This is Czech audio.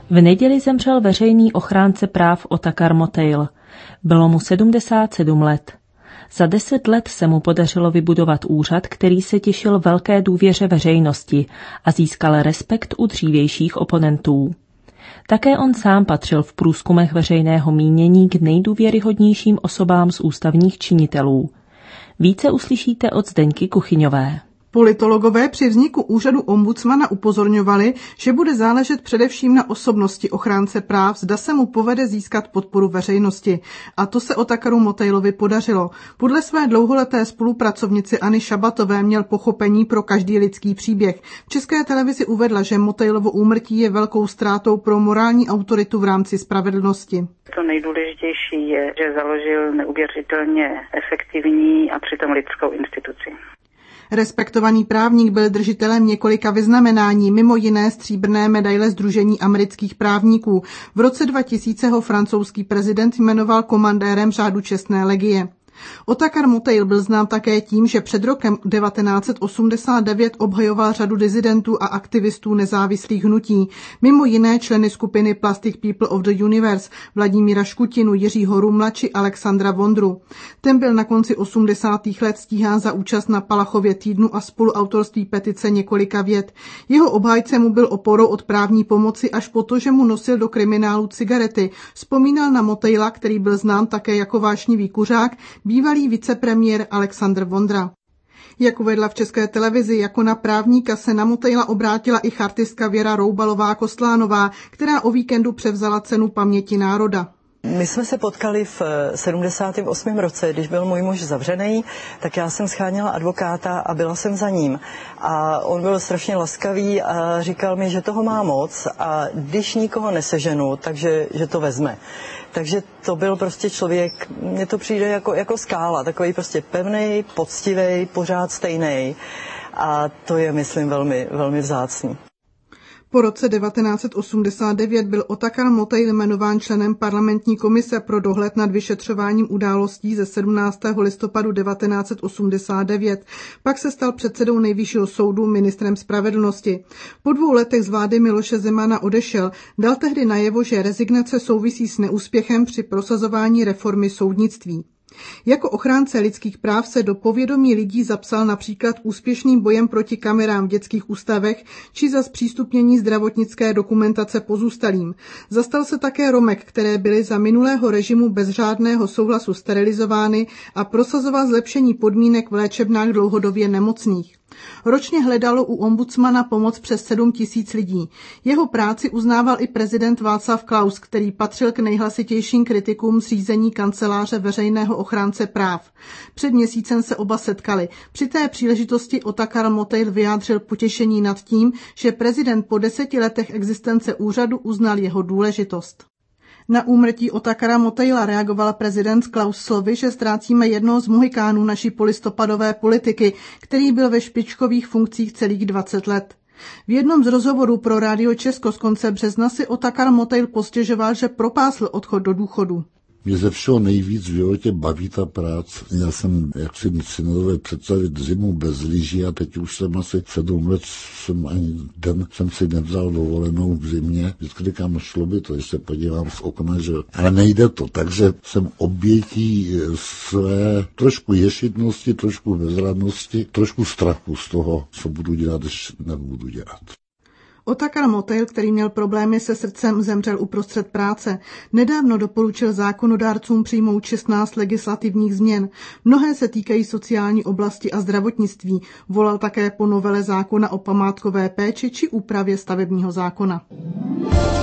V neděli zemřel veřejný ochránce práv Otakar Motejl. Bylo mu 77 let. Za 10 let se mu podařilo vybudovat úřad, který se těšil velké důvěře veřejnosti a získal respekt u dřívějších oponentů. Také on sám patřil v průzkumech veřejného mínění k nejdůvěryhodnějším osobám z ústavních činitelů. Více uslyšíte od Zdeňky Kuchyňové. Politologové při vzniku úřadu ombudsmana upozorňovali, že bude záležet především na osobnosti ochránce práv, zda se mu povede získat podporu veřejnosti. A to se Otakaru Motejlovi podařilo. Podle své dlouholeté spolupracovnice Anny Šabatové měl pochopení pro každý lidský příběh. V České televizi uvedla, že Motejlovo úmrtí je velkou ztrátou pro morální autoritu v rámci spravedlnosti. To nejdůležitější je, že založil neuvěřitelně efektivní a přitom lidskou instituci. Respektovaný právník byl držitelem několika vyznamenání, mimo jiné stříbrné medaile Sdružení amerických právníků. V roce 2000 ho francouzský prezident jmenoval komandérem řádu čestné legie. Otakar Motejl byl znám také tím, že před rokem 1989 obhajoval řadu disidentů a aktivistů nezávislých hnutí, mimo jiné členy skupiny Plastic People of the Universe Vladimíra Škutinu, Jiřího Rumla či Alexandra Vondru. Ten byl na konci 80. let stíhán za účast na Palachově týdnu a spoluautorství petice několika vět. Jeho obhájce mu byl oporou od právní pomoci až po to, že mu nosil do kriminálu cigarety. Vzpomínal na Motejla, který byl znám také jako vášnivý kuřák, bývalý vicepremiér Alexandr Vondra. Jak uvedla v České televizi, jako na právníka se na Motejla obrátila i chartistka Věra Roubalová-Kostlánová, která o víkendu převzala cenu paměti národa. My jsme se potkali v 78. roce, když byl můj muž zavřený, tak já jsem scháněla advokáta a byla jsem za ním. A on byl strašně laskavý a říkal mi, že toho má moc a když nikoho neseženu, takže že to vezme. Takže to byl prostě člověk, mně to přijde jako skála, takový prostě pevnej, poctivej, pořád stejnej. A to je, myslím, velmi, velmi vzácný. Po roce 1989 byl Otakar Motejl jmenován členem parlamentní komise pro dohled nad vyšetřováním událostí ze 17. listopadu 1989. Pak se stal předsedou Nejvyššího soudu, ministrem spravedlnosti. Po 2 letech z vlády Miloše Zemana odešel. Dal tehdy najevo, že rezignace souvisí s neúspěchem při prosazování reformy soudnictví. Jako ochránce lidských práv se do povědomí lidí zapsal například úspěšným bojem proti kamerám v dětských ústavech či za zpřístupnění zdravotnické dokumentace pozůstalým. Zastal se také Romek, které byly za minulého režimu bez řádného souhlasu sterilizovány, a prosazoval zlepšení podmínek v léčebnách dlouhodobě nemocných. Ročně hledalo u ombudsmana pomoc přes 7 000 lidí. Jeho práci uznával i prezident Václav Klaus, který patřil k nejhlasitějším kritikům zřízení kanceláře veřejného ochránce práv. Před měsícem se oba setkali. Při té příležitosti Otakar Motejl vyjádřil potěšení nad tím, že prezident po 10 letech existence úřadu uznal jeho důležitost. Na úmrtí Otakara Motejla reagoval prezident Klaus slovy, že ztrácíme jednoho z mohikánů naší polistopadové politiky, který byl ve špičkových funkcích celých 20 let. V jednom z rozhovorů pro Rádio Česko z konce března si Otakar Motejl postěžoval, že propásl odchod do důchodu. Mě ze všeho nejvíc v životě baví ta práce. Měl jsem, jak si nedové představit, zimu bez lyží a teď už jsem asi 7 let, ani den jsem si nevzal dovolenou v zimě. Vždycky říkám, šlo by to, když se podívám z okna, že... Ale nejde to, takže jsem obětí své trošku ješitnosti, trošku bezradnosti, trošku strachu z toho, co budu dělat, když nebudu dělat. Otakar Motejl, který měl problémy se srdcem, zemřel uprostřed práce. Nedávno doporučil zákonodárcům přijmout 16 legislativních změn. Mnohé se týkají sociální oblasti a zdravotnictví. Volal také po novele zákona o památkové péči či úpravě stavebního zákona.